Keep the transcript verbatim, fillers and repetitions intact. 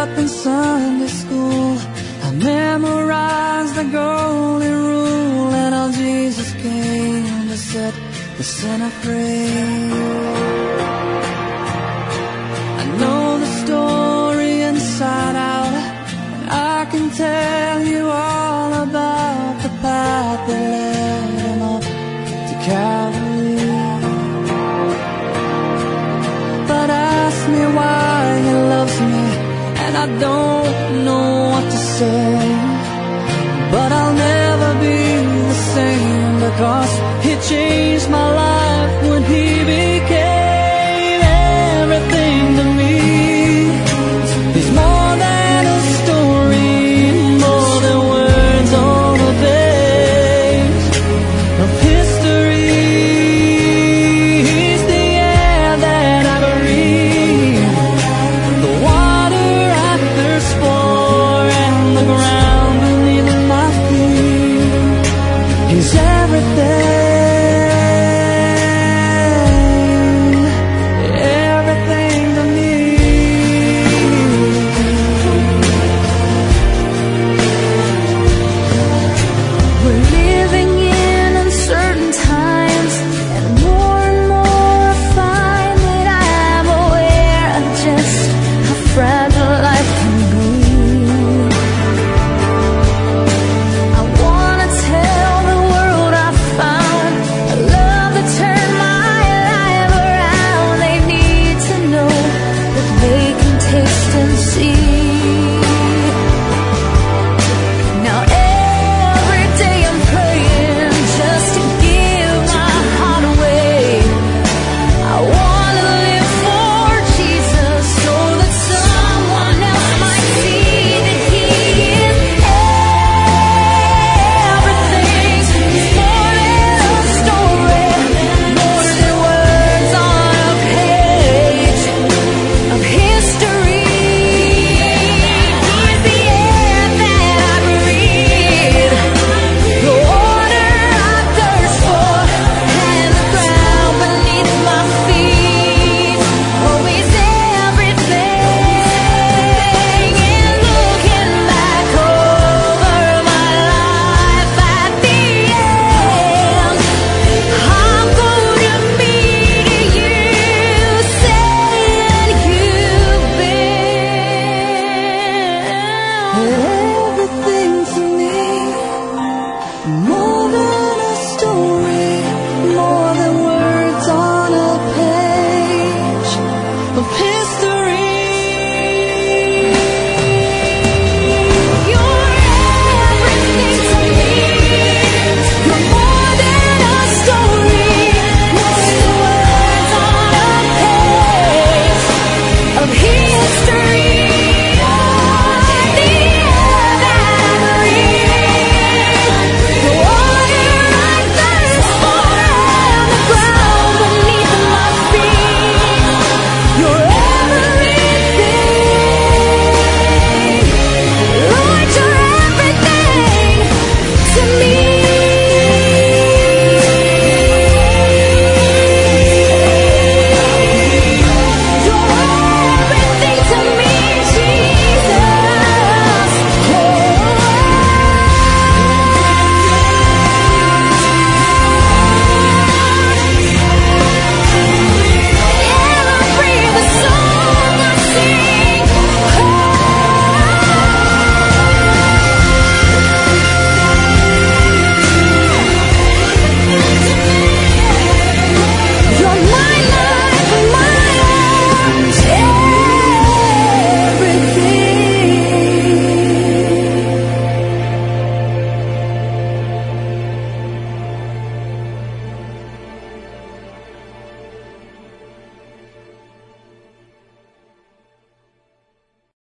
up in Sunday school, I memorized the golden rule, and all Jesus came to set the sinner free. I know the story inside out, and I can tell you all about the path that led him up to Calvary. But ask me why he loves me, and I don't know what to say. But I'll never be the same, because he changed my life.